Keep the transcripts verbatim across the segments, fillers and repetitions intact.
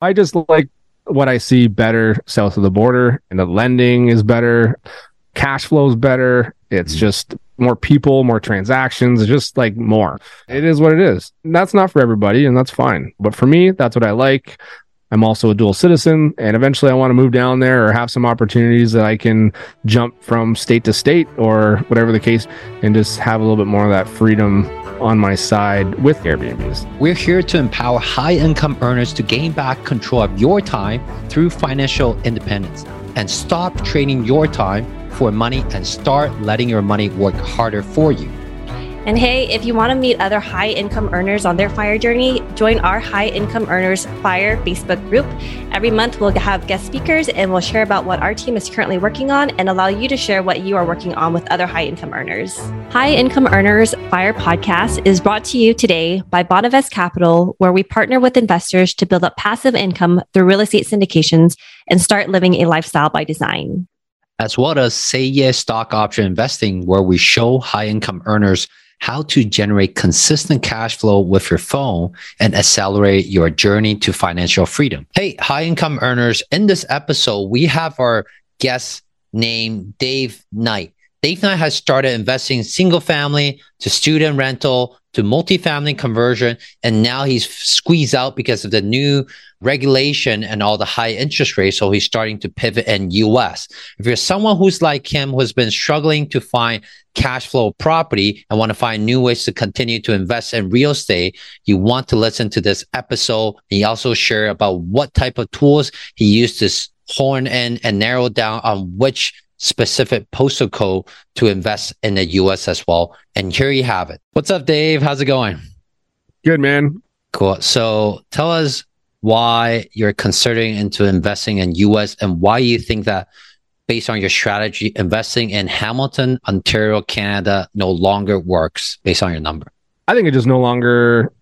I just like what I see better south of the border, and the lending is better. Cash flow is better. It's mm-hmm. just more people, more transactions, it's just like more. It is what it is. And that's not for everybody, and that's fine. But for me, that's what I like. I'm also a dual citizen, and eventually I want to move down there or have some opportunities that I can jump from state to state or whatever the case, and just have a little bit more of that freedom on my side with Airbnbs. We're here to empower high-income earners to gain back control of your time through financial independence and stop trading your time for money and start letting your money work harder for you. And hey, if you want to meet other high-income earners on their FIRE journey, join our High Income Earners FIRE Facebook group. Every month, we'll have guest speakers and we'll share about what our team is currently working on and allow you to share what you are working on with other high-income earners. High Income Earners FIRE podcast is brought to you today by Bonavest Capital, where we partner with investors to build up passive income through real estate syndications and start living a lifestyle by design. As well as Say Yes Stock Option Investing, where we show high-income earners how to generate consistent cash flow with your phone and accelerate your journey to financial freedom. Hey, high income earners, in this episode, we have our guest named Dave Knight. Dave Knight has started investing in single family to student rental to multifamily conversion, and now he's squeezed out because of the new regulation and all the high interest rates. So he's starting to pivot in U S. If you're someone who's like him, who's been struggling to find cash flow property and want to find new ways to continue to invest in real estate, you want to listen to this episode. He also shared about what type of tools he used to hone in and narrow down on which specific postal code to invest in the U S as well. And here you have it. What's up, Dave? How's it going? Good, man. Cool. So tell us why you're considering into investing in U S and why you think that based on your strategy, investing in Hamilton, Ontario, Canada no longer works based on your number. I think it just no longer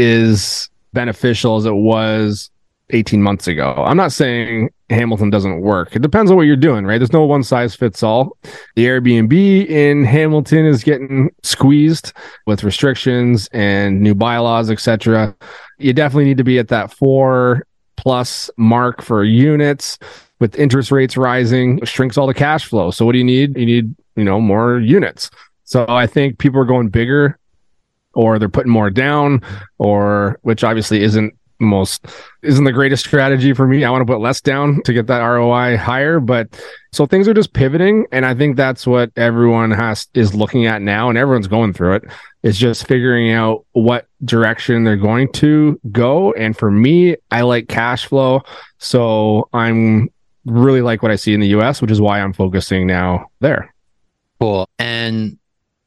is beneficial as it was eighteen months ago. I'm not saying Hamilton doesn't work. It depends on what you're doing, right? There's no one size fits all. The Airbnb in Hamilton is getting squeezed with restrictions and new bylaws, et cetera. You definitely need to be at that four plus mark for units. With interest rates rising, it shrinks all the cash flow. So what do you need? You need, you know, more units. So I think people are going bigger, or they're putting more down, or which obviously isn't most isn't the greatest strategy for me. I want to put less down to get that R O I higher. But so things are just pivoting, and I think that's what everyone has is looking at now, and everyone's going through it. It's just figuring out what direction they're going to go. And for me, I like cash flow, so I'm really like what I see in the U S, which is why I'm focusing now there. Cool. And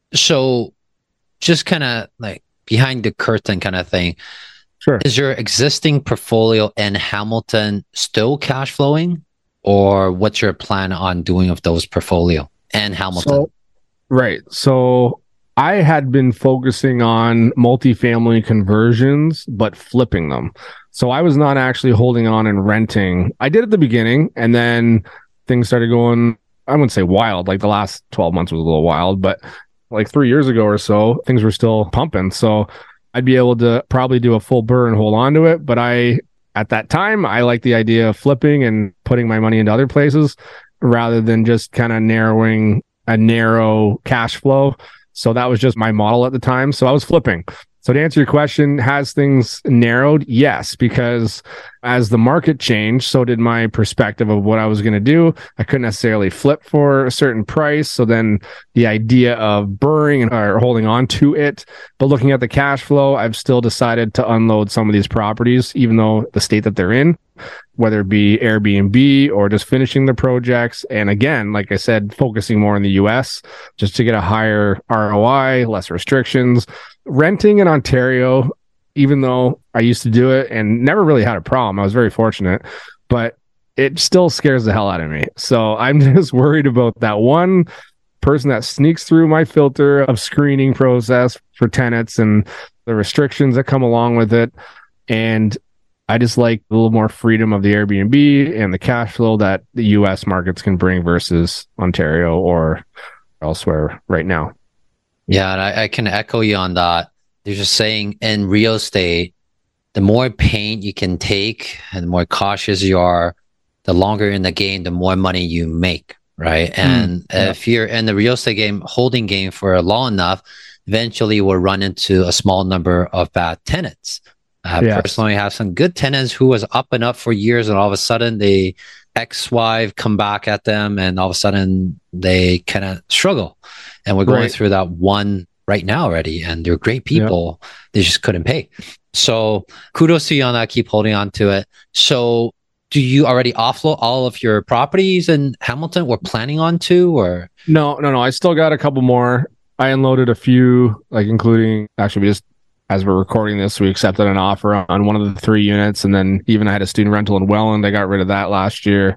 so just kind of like behind the curtain kind of thing. Sure. Is your existing portfolio in Hamilton still cash flowing, or what's your plan on doing of those portfolio and Hamilton? So, right. So I had been focusing on multifamily conversions, but flipping them. So I was not actually holding on and renting. I did at the beginning, and then things started going, I wouldn't say wild, like the last twelve months was a little wild, but like three years ago or so, things were still pumping. So I'd be able to probably do a full burr and hold on to it. But I, at that time, I liked the idea of flipping and putting my money into other places rather than just kind of narrowing a narrow cash flow. So that was just my model at the time. So I was flipping. So to answer your question, has things narrowed? Yes, because as the market changed, so did my perspective of what I was going to do. I couldn't necessarily flip for a certain price. So then the idea of burring and or holding on to it, but looking at the cash flow, I've still decided to unload some of these properties, even though the state that they're in, whether it be Airbnb or just finishing the projects. And again, like I said, focusing more in the U S just to get a higher R O I, less restrictions. Renting in Ontario, even though I used to do it and never really had a problem, I was very fortunate, but it still scares the hell out of me. So I'm just worried about that one person that sneaks through my filter of screening process for tenants and the restrictions that come along with it. And I just like a little more freedom of the Airbnb and the cash flow that the U S markets can bring versus Ontario or elsewhere right now. Yeah, and I, I can echo you on that. They're just saying in real estate, the more pain you can take and the more cautious you are, the longer in the game, the more money you make, right? And mm, yeah. if you're in the real estate game, holding game for long enough, eventually we'll run into a small number of bad tenants. I yes. personally have some good tenants who was up and up for years, and all of a sudden they ex-wife come back at them, and all of a sudden they kind of struggle. And we're going right. through that one right now already, and they're great people. Yep. They just couldn't pay. So kudos to you on that. Keep holding on to it. So do you already offload all of your properties in Hamilton? We're planning on to, or no, no, no. I still got a couple more. I unloaded a few, like including actually we just, as we're recording this, we accepted an offer on one of the three units. And then even I had a student rental in Welland. I got rid of that last year.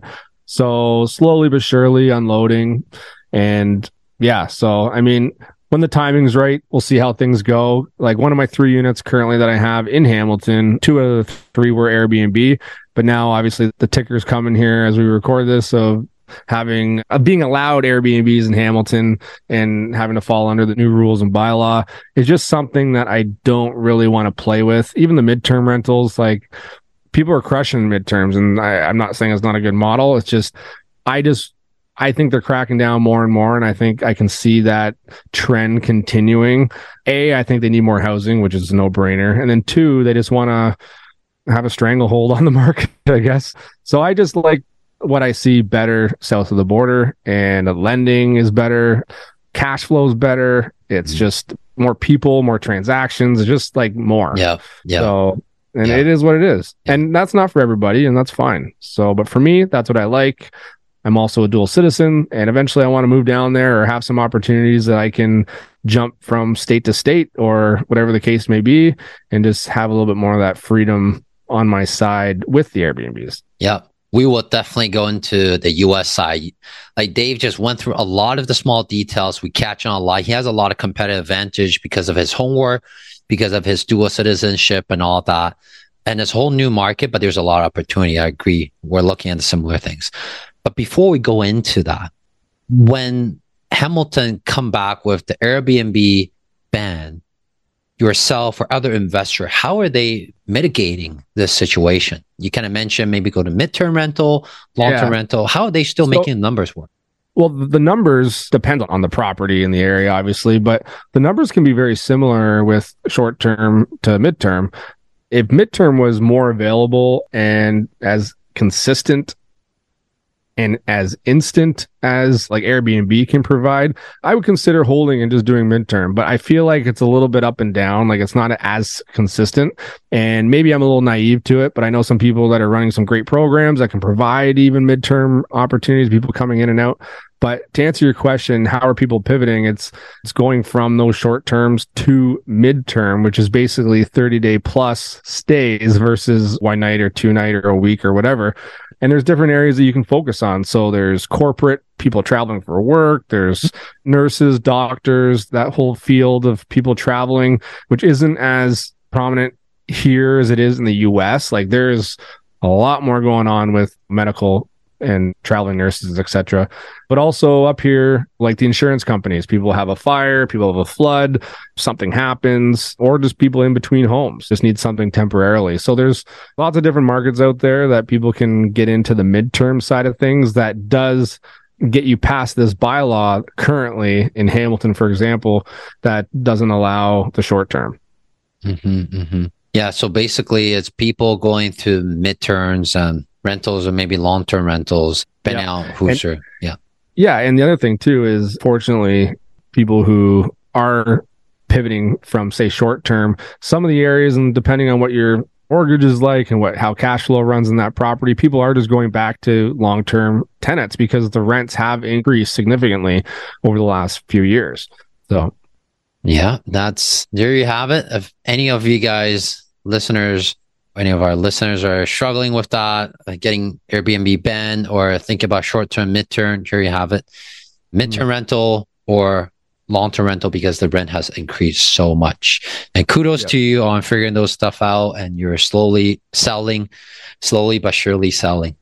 So slowly but surely unloading. And yeah, so I mean, when the timing's right, we'll see how things go. Like one of my three units currently that I have in Hamilton, two out of the three were Airbnb. But now obviously the ticker's coming here as we record this. So having uh, being allowed Airbnbs in Hamilton and having to fall under the new rules and bylaw is just something that I don't really want to play with. Even the midterm rentals, like people are crushing midterms, and I, I'm not saying it's not a good model. It's just, I just, I think they're cracking down more and more, and I think I can see that trend continuing. A, I think they need more housing, which is a no-brainer. And then two, they just want to have a stranglehold on the market, I guess. So I just like what I see better south of the border, and the lending is better, cash flow is better. It's mm-hmm. just more people, more transactions, it's just like more. Yeah. Yeah. So, and yeah. it is what it is. Yeah. And that's not for everybody, and that's fine. So, but for me, that's what I like. I'm also a dual citizen, and eventually I want to move down there or have some opportunities that I can jump from state to state or whatever the case may be, and just have a little bit more of that freedom on my side with the Airbnbs. Yeah. We will definitely go into the U S side. Like Dave just went through a lot of the small details. We catch on a lot. He has a lot of competitive advantage because of his homework, because of his dual citizenship and all that. And this whole new market, but there's a lot of opportunity. I agree. We're looking at similar things. But before we go into that, when Hamilton come back with the Airbnb ban, yourself or other investor, how are they mitigating this situation? You kind of mentioned maybe go to midterm rental, long-term yeah. rental. How are they still so, making numbers work? Well, the numbers depend on the property in the area, obviously, but the numbers can be very similar with short-term to midterm. If midterm was more available and as consistent and as instant as like Airbnb can provide, I would consider holding and just doing midterm. But I feel like it's a little bit up and down. Like it's not as consistent. And maybe I'm a little naive to it, but I know some people that are running some great programs that can provide even midterm opportunities, people coming in and out. But to answer your question, how are people pivoting? It's it's going from those short terms to midterm, which is basically thirty day plus stays versus one night or two night or a week or whatever. And there's different areas that you can focus on. So there's corporate people traveling for work. There's nurses, doctors, that whole field of people traveling, which isn't as prominent here as it is in the U S. Like there's a lot more going on with medical and traveling nurses, et cetera. But also up here, like the insurance companies, people have a fire, people have a flood, something happens, or just people in between homes just need something temporarily. So there's lots of different markets out there that people can get into the midterm side of things that does get you past this bylaw currently in Hamilton, for example, that doesn't allow the short term. Mm-hmm, mm-hmm. Yeah. So basically it's people going to midterms and rentals or maybe long-term rentals, depending yeah. on who's your, yeah. Yeah. And the other thing too is fortunately people who are pivoting from say short-term, some of the areas, and depending on what your mortgage is like and what, how cash flow runs in that property, people are just going back to long-term tenants because the rents have increased significantly over the last few years. So. Yeah, that's, there you have it. If any of you guys, listeners, any of our listeners are struggling with that, like getting Airbnb banned or think about short-term, midterm, here you have it. Midterm mm-hmm. rental or long-term rental because the rent has increased so much. And kudos yep. to you on figuring those stuff out, and you're slowly selling, slowly but surely selling.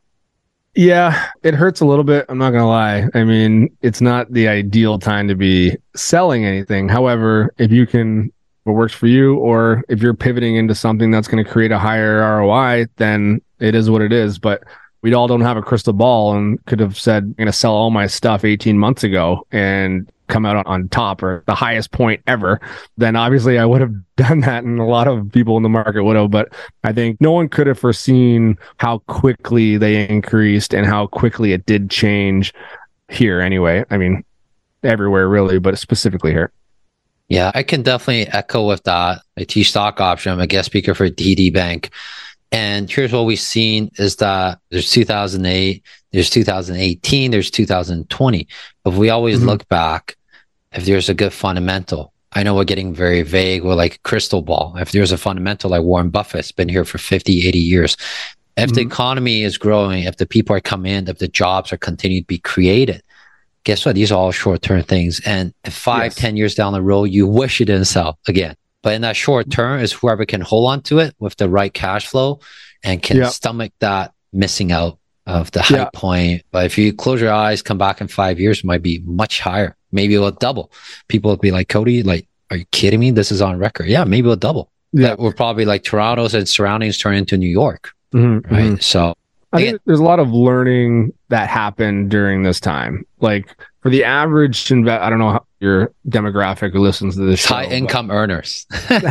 Yeah, it hurts a little bit. I'm not going to lie. I mean, it's not the ideal time to be selling anything. However, if you can what works for you, or if you're pivoting into something that's going to create a higher R O I, then it is what it is. But we all don't have a crystal ball and could have said, I'm going to sell all my stuff eighteen months ago and come out on top or the highest point ever. Then obviously I would have done that, and a lot of people in the market would have. But I think no one could have foreseen how quickly they increased and how quickly it did change here anyway. I mean, everywhere really, but specifically here. Yeah, I can definitely echo with that. I teach stock option. I'm a guest speaker for D D Bank. And here's what we've seen is that there's two thousand eight, there's two thousand eighteen, there's two thousand twenty. But we always mm-hmm. look back if there's a good fundamental. I know we're getting very vague. We're like crystal ball. If there's a fundamental like Warren Buffett's been here for fifty, eighty years. If mm-hmm. the economy is growing, if the people are coming in, if the jobs are continuing to be created, guess what? These are all short-term things. And if five, yes. ten years down the road, you wish you didn't sell again. But in that short term is whoever can hold on to it with the right cash flow and can yep. stomach that missing out of the high yeah. point. But if you close your eyes, come back in five years, it might be much higher. Maybe it'll double. People will be like, Cody, like, are you kidding me? This is on record. Yeah, maybe it'll double. Yeah, we're probably like Toronto's and surroundings turn into New York. Mm-hmm, right. Mm-hmm. So I think again, there's a lot of learning that happened during this time. Like for the average inve- I don't know how your demographic who listens to this show, high income but... earners.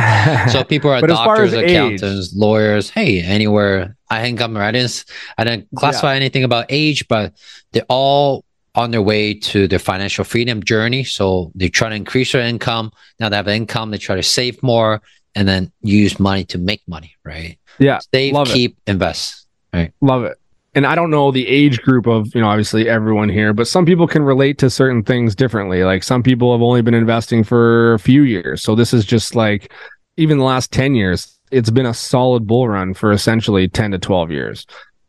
So people are doctors, accountants, age, lawyers. Hey, anywhere high income earners. I didn't classify yeah. anything about age, but they're all on their way to their financial freedom journey. So they try to increase their income. Now they have income, they try to save more and then use money to make money, right? Yeah. Save, love keep, it. invest. Right. Love it. And I don't know the age group of, you know, obviously everyone here, but some people can relate to certain things differently. Like some people have only been investing for a few years. So this is just like, even the last ten years, it's been a solid bull run for essentially ten to twelve years.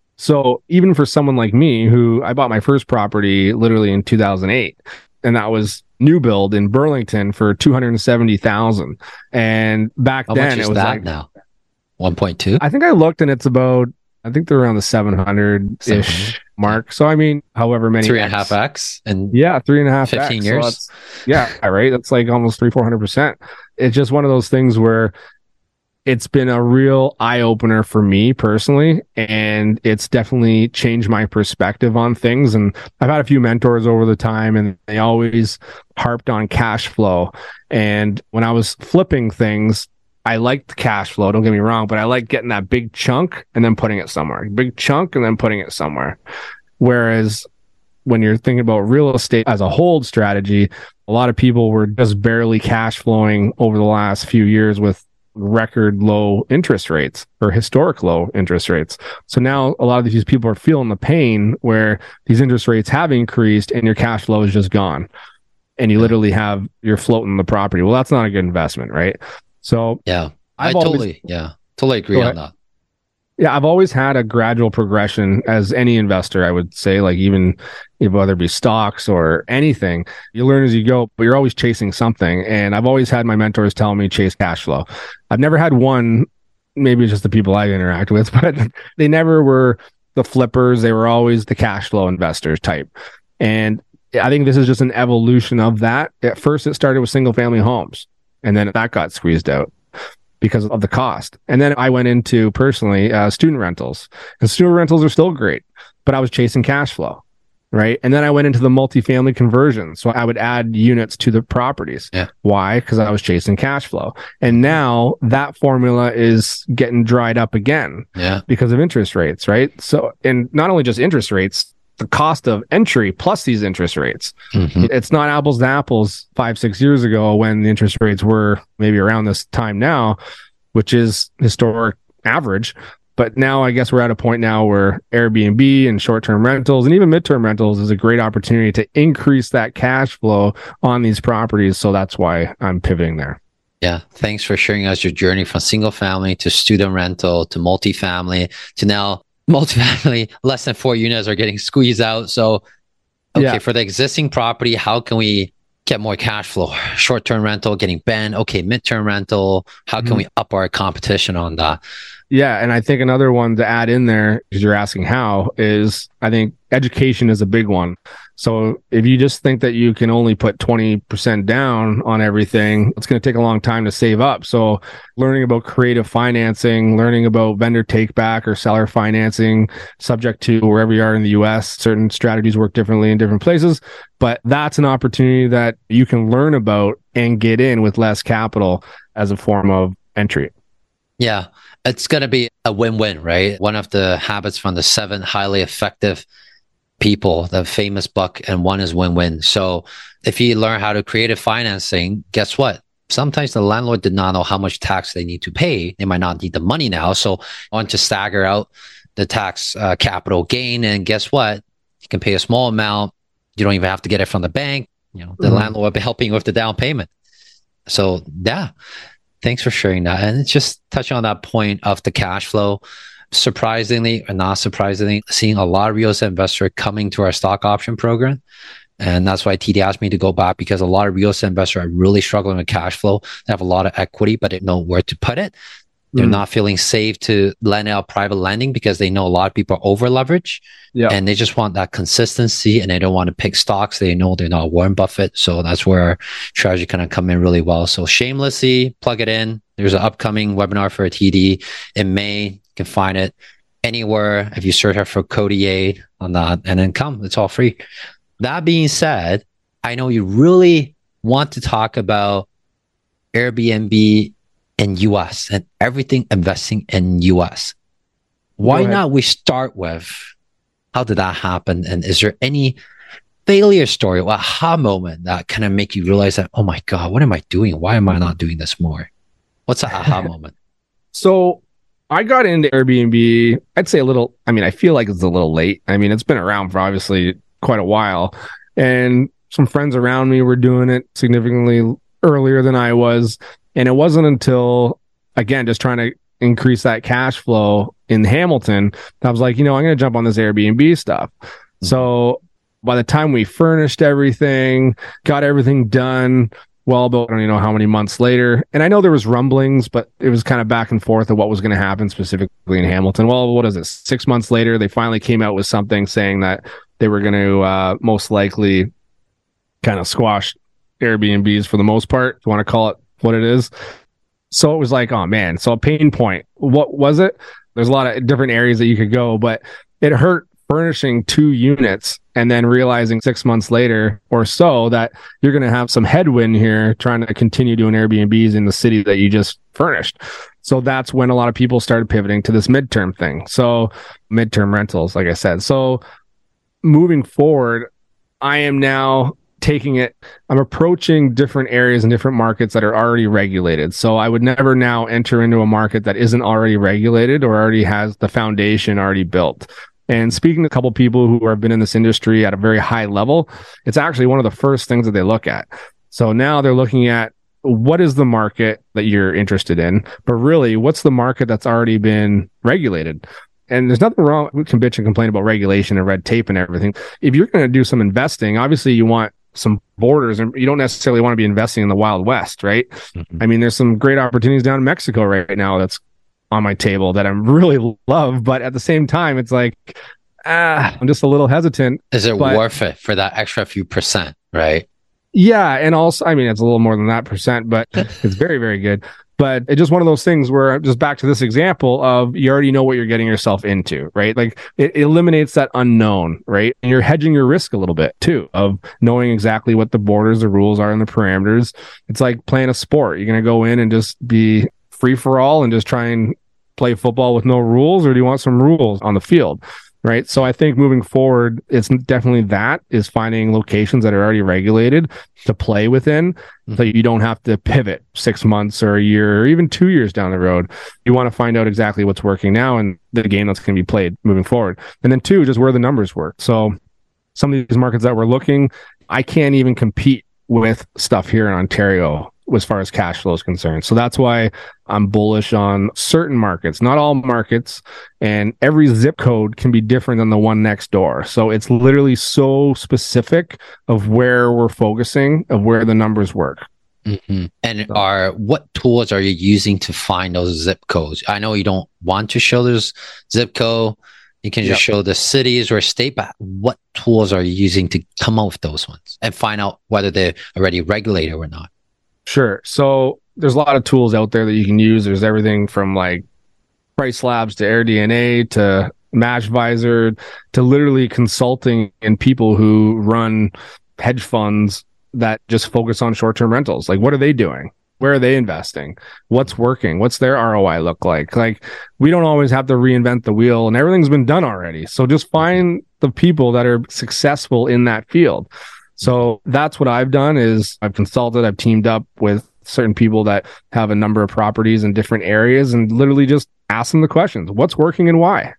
So even for someone like me, who I bought my first property literally in two thousand eight, and that was new build in Burlington for two hundred seventy thousand. And back How then much is it was that like now one point two. I think I looked and it's about, I think they're around the seven hundred ish mark. So, I mean, however many three and a half X and yeah, three and a half fifteen X. years. So yeah, right. That's like almost three, four hundred percent. It's just one of those things where it's been a real eye opener for me personally. And it's definitely changed my perspective on things. And I've had a few mentors over the time and they always harped on cash flow. And when I was flipping things, I liked the cash flow, don't get me wrong, but I like getting that big chunk and then putting it somewhere. Big chunk and then putting it somewhere. Whereas when you're thinking about real estate as a hold strategy, a lot of people were just barely cash flowing over the last few years with record low interest rates or historic low interest rates. So now a lot of these people are feeling the pain where these interest rates have increased and your cash flow is just gone. And you literally have, you're floating the property. Well, that's not a good investment, right? So yeah, I've I always, totally, yeah, totally agree on that. Yeah, I've always had a gradual progression as any investor, I would say, like even if whether it be stocks or anything, you learn as you go, but you're always chasing something. And I've always had my mentors tell me chase cash flow. I've never had one, maybe it's just the people I interact with, but they never were the flippers. They were always the cash flow investors type. And I think this is just an evolution of that. At first, it started with single family homes. And then that got squeezed out because of the cost. And then I went into personally uh, student rentals, and student rentals are still great, but I was chasing cash flow, right? And then I went into the multifamily conversion. So I would add units to the properties. Yeah. Why? Because I was chasing cash flow. And now that formula is getting dried up again yeah. because of interest rates, right? So, and not only just interest rates, the cost of entry plus these interest rates. Mm-hmm. It's not apples to apples five, six years ago when the interest rates were maybe around this time now, which is historic average. But now I guess we're at a point now where Airbnb and short-term rentals and even midterm rentals is a great opportunity to increase that cash flow on these properties. So that's why I'm pivoting there. Yeah. Thanks for sharing us your journey from single family to student rental to multifamily to now multifamily, less than four units are getting squeezed out. So, okay, yeah. for the existing property, how can we get more cash flow? Short-term rental getting banned. Okay, midterm rental. How can mm-hmm. we up our competition on that? Yeah, and I think another one to add in there, because you're asking how, is I think education is a big one. So if you just think that you can only put twenty percent down on everything, it's going to take a long time to save up. So learning about creative financing, learning about vendor take back or seller financing, subject to wherever you are in the U S, certain strategies work differently in different places, but that's an opportunity that you can learn about and get in with less capital as a form of entry. Yeah, it's going to be a win-win, right? One of the habits from the seven highly effective people, the famous book, and one is win-win. So if you learn how to creative financing, guess what? Sometimes the landlord did not know how much tax they need to pay. They might not need the money now. So I want to stagger out the tax uh, capital gain. And guess what? You can pay a small amount. You don't even have to get it from the bank. You know, the mm-hmm. landlord will be helping you with the down payment. So yeah, thanks for sharing that. And it's just touching on that point of the cash flow. Surprisingly or not surprisingly, seeing a lot of real estate investors coming to our stock option program. And that's why T D asked me to go back, because a lot of real estate investors are really struggling with cash flow. They have a lot of equity, but they don't know where to put it. They're mm. not feeling safe to lend out private lending because they know a lot of people are over leveraged. Yeah. And they just want that consistency, and they don't want to pick stocks. They know they're not Warren Buffett. So that's where our strategy kind of come in really well. So shamelessly plug it in. There's an upcoming webinar for a T D in May. You can find it anywhere if you search for Cody A on that, and then come. It's all free. That being said, I know you really want to talk about Airbnb in U S and everything investing in U S. Why not we start with how did that happen? And is there any failure story or aha moment that kind of make you realize that, oh my God, what am I doing? Why am I not doing this more? What's that aha moment? So I got into Airbnb, I'd say a little, I mean, I feel like it's a little late. I mean, it's been around for obviously quite a while. And some friends around me were doing it significantly earlier than I was. And it wasn't until, again, just trying to increase that cash flow in Hamilton, I was like, you know, I'm going to jump on this Airbnb stuff. Mm-hmm. So by the time we furnished everything, got everything done, well, about, I don't even know how many months later. And I know there was rumblings, but it was kind of back and forth of what was going to happen specifically in Hamilton. Well, what is it? Six months later, they finally came out with something saying that they were going to uh, most likely kind of squash Airbnbs for the most part, if you want to call it what it is. So it was like, oh man, so a pain point. What was it? There's a lot of different areas that you could go, but it hurt furnishing two units and then realizing six months later or so that you're going to have some headwind here trying to continue doing Airbnbs in the city that you just furnished. So that's when a lot of people started pivoting to this midterm thing. So midterm rentals, like I said. So moving forward, I am now taking it, I'm approaching different areas and different markets that are already regulated. So I would never now enter into a market that isn't already regulated or already has the foundation already built. And speaking to a couple of people who have been in this industry at a very high level, it's actually one of the first things that they look at. So now they're looking at what is the market that you're interested in, but really what's the market that's already been regulated? And there's nothing wrong. We can bitch and complain about regulation and red tape and everything. If you're going to do some investing, obviously you want some borders, and you don't necessarily want to be investing in the Wild West, right? Mm-hmm. I mean, there's some great opportunities down in Mexico right now that's on my table that I really love, but at the same time, it's like, ah, I'm just a little hesitant. Is it but, worth it for that extra few percent, right? Yeah, and also, I mean, it's a little more than that percent, but it's very, very good. But it's just one of those things where, just back to this example of, you already know what you're getting yourself into, right? Like it eliminates that unknown, right? And you're hedging your risk a little bit too, of knowing exactly what the borders, the rules are, and the parameters. It's like playing a sport. You're going to go in and just be free for all and just try and play football with no rules, or do you want some rules on the field? Right. So I think moving forward, it's definitely that is finding locations that are already regulated to play within, mm-hmm. so you don't have to pivot six months or a year or even two years down the road. You want to find out exactly what's working now and the game that's going to be played moving forward. And then two, just where the numbers work. So some of these markets that we're looking, I can't even compete with stuff here in Ontario as far as cash flow is concerned. So that's why I'm bullish on certain markets, not all markets, and every zip code can be different than the one next door. So it's literally so specific of where we're focusing, of where the numbers work. Mm-hmm. And are what tools are you using to find those zip codes? I know you don't want to show those zip code You can just yep. show the cities or state, but what tools are you using to come up with those ones and find out whether they're already regulated or not? Sure. So there's a lot of tools out there that you can use. There's everything from like Price Labs to AirDNA to MatchVisor to literally consulting and people who run hedge funds that just focus on short-term rentals. Like, what are they doing? Where are they investing? What's working? What's their R O I look like? Like, we don't always have to reinvent the wheel, and everything's been done already. So just find the people that are successful in that field. So that's what I've done is I've consulted, I've teamed up with certain people that have a number of properties in different areas and literally just ask them the questions. What's working and why?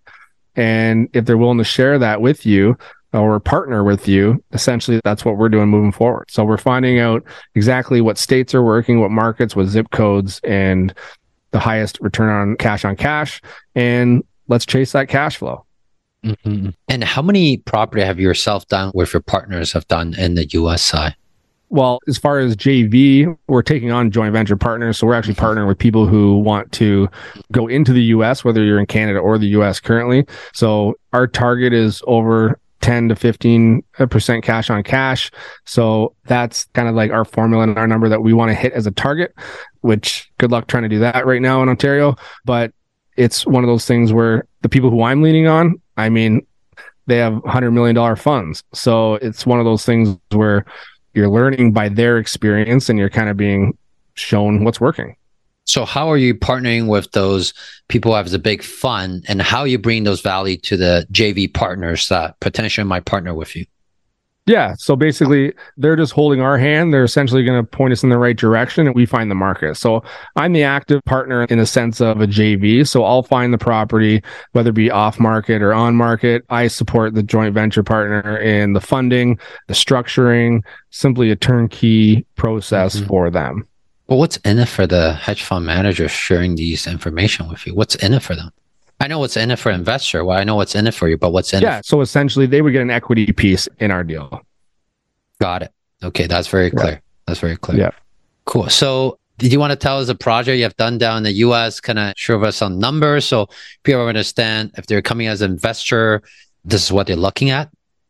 And if they're willing to share that with you or partner with you, essentially that's what we're doing moving forward. So we're finding out exactly what states are working, what markets, what zip codes, and the highest return on cash on cash. And let's chase that cash flow. Mm-hmm. And how many property have you yourself done with your partners have done in the U S side? Well, as far as J V, we're taking on joint venture partners. So we're actually partnering with people who want to go into the U S, whether you're in Canada or the U S currently. So our target is over ten to fifteen percent cash on cash. So that's kind of like our formula and our number that we want to hit as a target, which good luck trying to do that right now in Ontario. But it's one of those things where the people who I'm leaning on, I mean, they have one hundred million dollars funds. So it's one of those things where you're learning by their experience and you're kind of being shown what's working. So how are you partnering with those people who have the big fund, and how you bring those value to the J V partners that potentially might partner with you? Yeah. So basically they're just holding our hand. They're essentially going to point us in the right direction and we find the market. So I'm the active partner in a sense of a J V. So I'll find the property, whether it be off market or on market. I support the joint venture partner in the funding, the structuring, simply a turnkey process mm-hmm. for them. Well, what's in it for the hedge fund manager sharing these information with you? What's in it for them? I know what's in it for investor. Well, I know what's in it for you, but what's in yeah, it? So essentially they would get an equity piece in our deal. Got it. Okay, that's very clear. Yeah. That's very clear. Yeah. Cool. So did you want to tell us a project you have done down in the U S, kind of show us some numbers so people understand if they're coming as an investor, this is what they're looking at?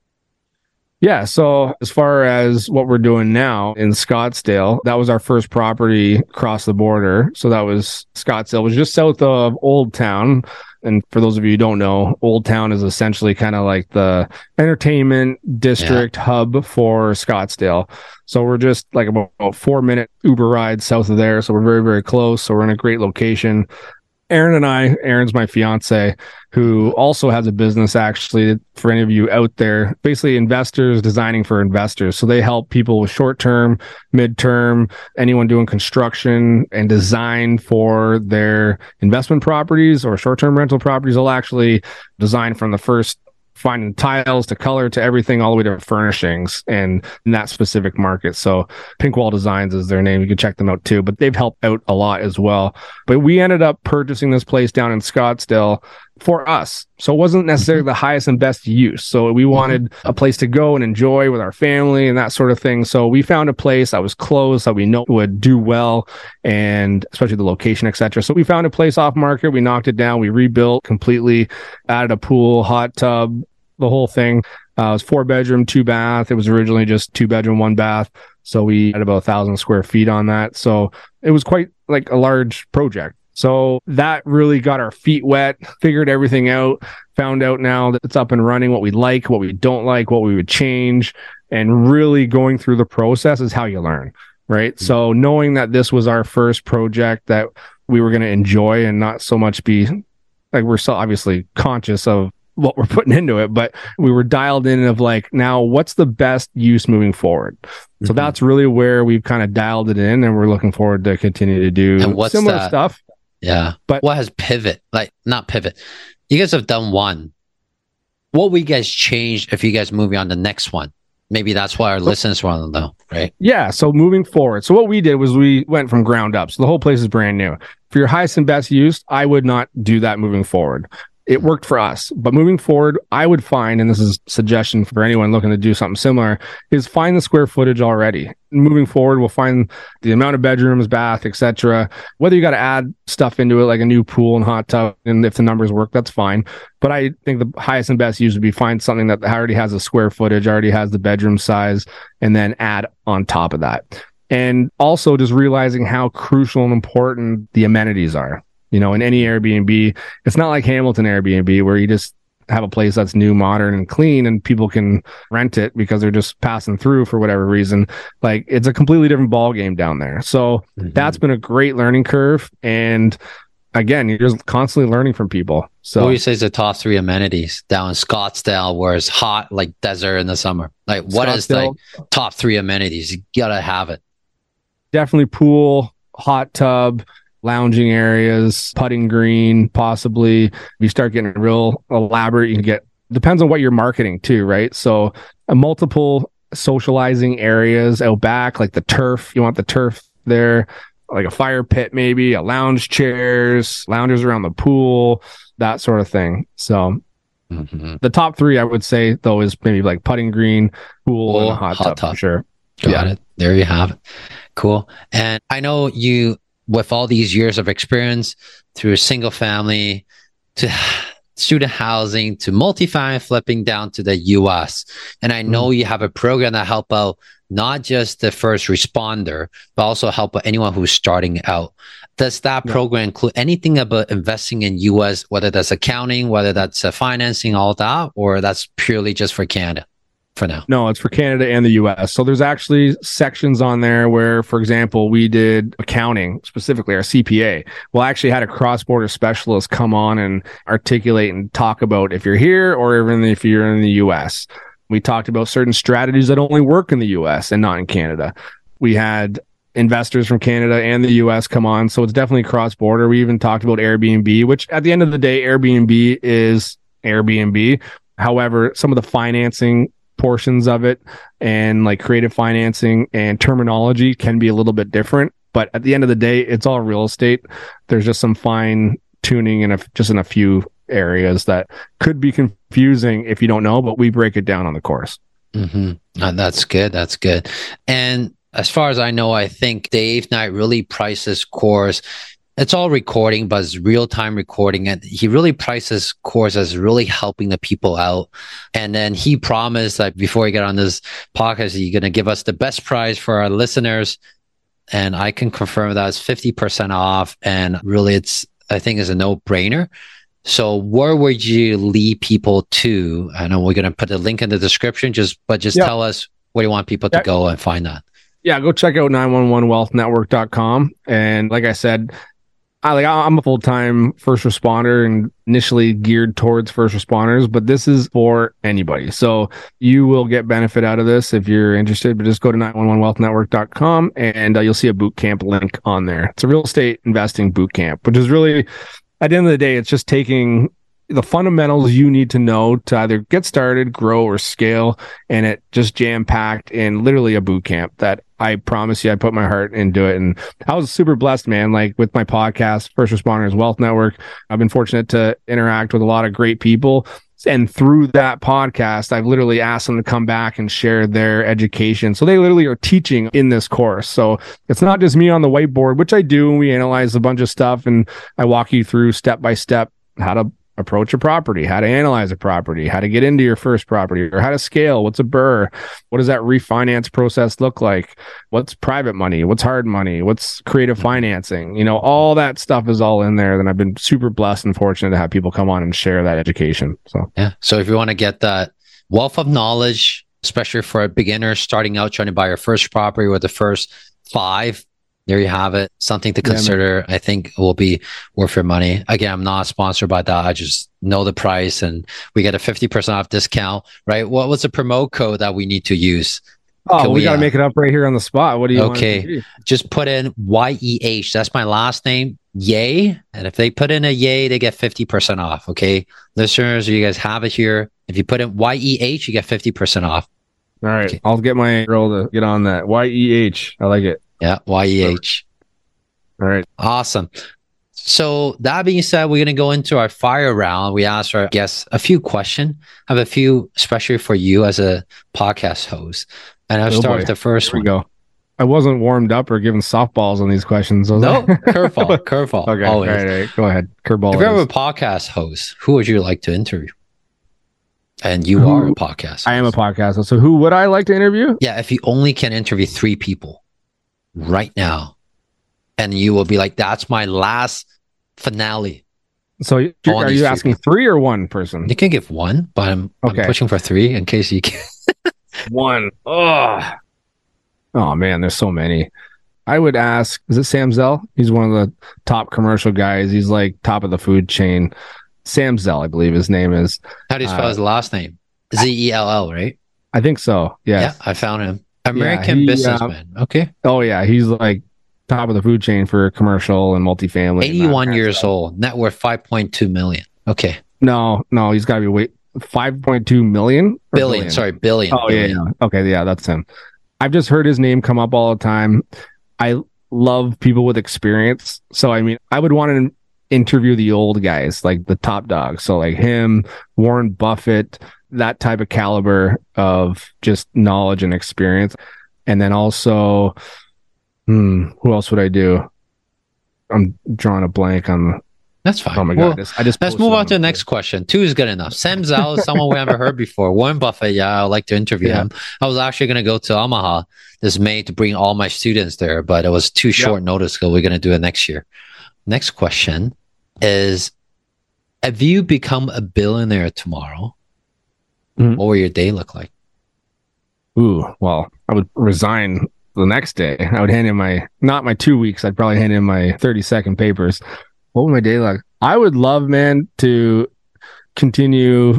Yeah. So as far as what we're doing now in Scottsdale, that was our first property across the border. So that was Scottsdale, it was just south of Old Town. And for those of you who don't know, Old Town is essentially kind of like the entertainment district yeah. hub for Scottsdale. So we're just like about a four minute Uber ride south of there. So we're very, very close. So we're in a great location. Erin and I, Erin's my fiance, who also has a business actually for any of you out there, basically investors designing for investors. So they help people with short-term, mid-term, anyone doing construction and design for their investment properties or short-term rental properties. They'll actually design from the first finding tiles to color to everything all the way to furnishings and in that specific market. So Pink Wall Designs is their name. You can check them out too, but they've helped out a lot as well. But we ended up purchasing this place down in Scottsdale for us. So it wasn't necessarily the highest and best use. So we wanted a place to go and enjoy with our family and that sort of thing. So we found a place that was close that we know would do well, and especially the location, et cetera. So we found a place off market. We knocked it down. We rebuilt completely, added a pool, hot tub, the whole thing. Uh, it was four bedroom, two bath. It was originally just two bedroom, one bath. So we had about a thousand square feet on that. So it was quite like a large project. So that really got our feet wet, figured everything out, found out now that it's up and running, what we like, what we don't like, what we would change, and really going through the process is how you learn, right? Mm-hmm. So knowing that this was our first project that we were going to enjoy and not so much be like, we're so obviously conscious of what we're putting into it, but we were dialed in of like, now what's the best use moving forward? Mm-hmm. So that's really where we've kind of dialed it in, and we're looking forward to continue to do similar that? stuff. Yeah. But what has pivot? Like, not pivot. You guys have done one. What will you guys change if you guys move on the next one? Maybe that's why our so, listeners want to know, right? Yeah. So moving forward. So what we did was we went from ground up. So the whole place is brand new. For your highest and best use, I would not do that moving forward. It worked for us. But moving forward, I would find, and this is a suggestion for anyone looking to do something similar, is find the square footage already. Moving forward, we'll find the amount of bedrooms, bath, et cetera. Whether you got to add stuff into it, like a new pool and hot tub, and if the numbers work, that's fine. But I think the highest and best use would be find something that already has the square footage, already has the bedroom size, and then add on top of that. And also just realizing how crucial and important the amenities are. You know, in any Airbnb, it's not like Hamilton Airbnb where you just have a place that's new, modern, and clean, and people can rent it because they're just passing through for whatever reason. Like, it's a completely different ball game down there. So mm-hmm. that's been a great learning curve. And again, you're just constantly learning from people. So what would you say is the top three amenities down in Scottsdale, where it's hot like desert in the summer? Like, what is like top three amenities? You gotta have it. Definitely pool, hot tub, lounging areas, putting green, possibly. If you start getting real elaborate, you can get, depends on what you're marketing too, right? So a multiple socializing areas out back, like the turf, you want the turf there, like a fire pit, maybe a lounge chairs, loungers around the pool, that sort of thing. So mm-hmm. the top three, I would say though, is maybe like putting green, pool, oh, and hot, hot tub, tub. For sure. Got yeah. it. There you have it. Cool. And I know you, with all these years of experience through single family to student housing to multifamily flipping down to the U S. And I know mm. you have a program that help out not just the first responder, but also help out anyone who's starting out. Does that yeah. program include anything about investing in U S, whether that's accounting, whether that's uh, financing, all that, or that's purely just for Canada? For now. No, it's for Canada and the U S. So there's actually sections on there where, for example, we did accounting, specifically our C P A. Well, I actually had a cross-border specialist come on and articulate and talk about if you're here or even if you're in the U S. We talked about certain strategies that only work in the U S and not in Canada. We had investors from Canada and the U S come on. So it's definitely cross-border. We even talked about Airbnb, which at the end of the day, Airbnb is Airbnb. However, some of the financing portions of it and like creative financing and terminology can be a little bit different, but at the end of the day, it's all real estate. There's just some fine tuning in a, just in a few areas that could be confusing if you don't know, but we break it down on the course. Mm-hmm. Uh, that's good. That's good. And as far as I know, I think Dave Knight really priced this course. It's all recording, but it's real-time recording. And he really priced this course as really helping the people out. And then he promised that before he got on this podcast, he's going to give us the best price for our listeners. And I can confirm that it's fifty percent off. And really, it's, I think it's a no-brainer. So where would you lead people to? I know we're going to put a link in the description, just but just yeah. tell us where you want people to yeah. go and find that. Yeah, go check out nine one one wealth network dot com. And like I said, I like I'm a full-time first responder and initially geared towards first responders, but this is for anybody. So you will get benefit out of this if you're interested, but just go to nine one one wealth network dot com and uh, you'll see a boot camp link on there. It's a real estate investing boot camp, which is really, at the end of the day, it's just taking the fundamentals you need to know to either get started, grow, or scale, and it just jam-packed in literally a boot camp that I promise you, I put my heart into it. And I was super blessed, man. Like with my podcast, First Responders Wealth Network, I've been fortunate to interact with a lot of great people. And through that podcast, I've literally asked them to come back and share their education. So they literally are teaching in this course. So it's not just me on the whiteboard, which I do. And we analyze a bunch of stuff and I walk you through step by step how to approach a property, how to analyze a property, how to get into your first property, or how to scale. What's a B R R R? What does that refinance process look like? What's private money? What's hard money? What's creative financing? You know, all that stuff is all in there. Then I've been super blessed and fortunate to have people come on and share that education. So, yeah. So if you want to get that wealth of knowledge, especially for a beginner starting out, trying to buy your first property or the first five, there you have it. Something to consider. Yeah, I think will be worth your money. Again, I'm not sponsored by that. I just know the price and we get a fifty percent off discount, right? What was the promo code that we need to use? Oh, we, we got to uh, make it up right here on the spot. What do you okay. want to do? Just put in Y E H. That's my last name. Yay. And if they put in a yay, they get fifty percent off. Okay. Listeners, you guys have it here. If you put in Y E H, you get fifty percent off. All right. Okay. I'll get my girl to get on that. Y E H. I like it. Yeah, Y E H. All right. Awesome. So that being said, we're going to go into our fire round. We asked our guests a few questions. I have a few, especially for you as a podcast host. And I'll Oh, start boy. with the first Here we one. go. I wasn't warmed up or given softballs on these questions. Was No, I? curveball, curveball. Okay. Always. All right, all right. Go ahead. Curveball. If you it have a is. podcast host, who would you like to interview? And you Who- are a podcast. I am a host. podcast. So who would I like to interview? Yeah, if you only can interview three people right now, and you will be like, that's my last finale. So you- Oh, on are these you three asking three or one person? You can give one, but I'm, Okay. I'm pushing for three in case you can. One. Oh. Oh man, there's so many. I would ask, is it Sam Zell? He's one of the top commercial guys. He's like top of the food chain. Sam Zell, I believe his name is. How do you spell Uh, his last name? Z E L L, right? I think so. Yes. Yeah, I found him. American he, uh, businessman. Okay. Oh yeah, he's like top of the food chain for commercial and multifamily. and that eighty-one kind of years stuff. old, net worth five point two million. Okay. No, no, he's got to be wait five point two million or Billion, sorry, billion. Oh yeah, billion. yeah. Okay, yeah, that's him. I've just heard his name come up all the time. I love people with experience. So I mean, I would want to interview the old guys, like the top dogs. So like him, Warren Buffett, that type of caliber of just knowledge and experience. And then also, hmm, who else would I do? I'm drawing a blank on the. That's fine. Oh my Well, god! This, I just let's posted move on on to the next question. Two is good enough. Sam Zell is someone we haven't heard before. Warren Buffett, yeah, I'd like to interview Yeah. him. I was actually going to go to Omaha this May to bring all my students there, but it was too short notice, so we're going to do it next year. Next question is, if you become a billionaire tomorrow, Mhm. what will your day look like? Ooh, well, I would resign the next day. I would hand in my, not my two weeks. I'd probably hand in my thirty second papers. What would my day like? I would love, man, to continue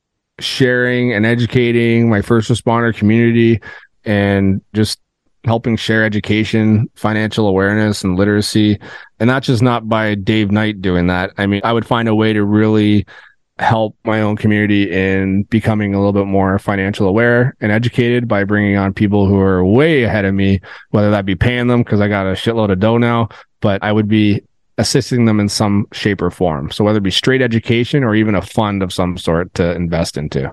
sharing and educating my first responder community and just helping share education, financial awareness, and literacy. And that's just not by Dave Knight doing that. I mean, I would find a way to really help my own community in becoming a little bit more financial aware and educated by bringing on people who are way ahead of me, whether that be paying them because I got a shitload of dough now, but I would be assisting them in some shape or form. So whether it be straight education or even a fund of some sort to invest into.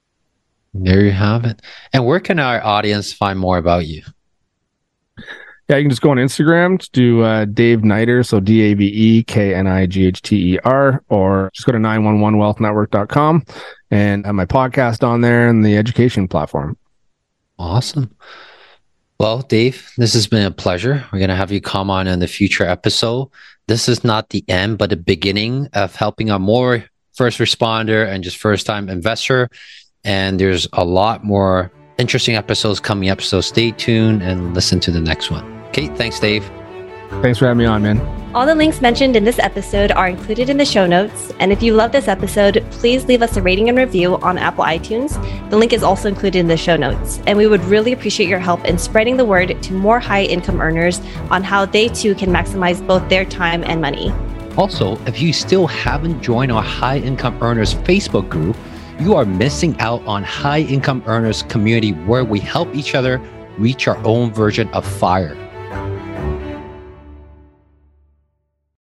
There you have it. And where can our audience find more about you? Yeah, you can just go on Instagram to do uh, Dave Knighter, so D A V E K N I G H T E R, or just go to nine one one wealth network dot com and have my podcast on there and the education platform. Awesome. Well, Dave, this has been a pleasure. We're going to have you come on in the future episode. This is not the end, but the beginning of helping a more first responder and just first time investor. And there's a lot more interesting episodes coming up. So stay tuned and listen to the next one. Okay. Thanks, Dave. Thanks for having me on, man. All the links mentioned in this episode are included in the show notes. And if you love this episode, please leave us a rating and review on Apple iTunes. The link is also included in the show notes. And we would really appreciate your help in spreading the word to more high income earners on how they too can maximize both their time and money. Also, if you still haven't joined our High Income Earners Facebook group, you are missing out on High Income Earners community where we help each other reach our own version of FIRE.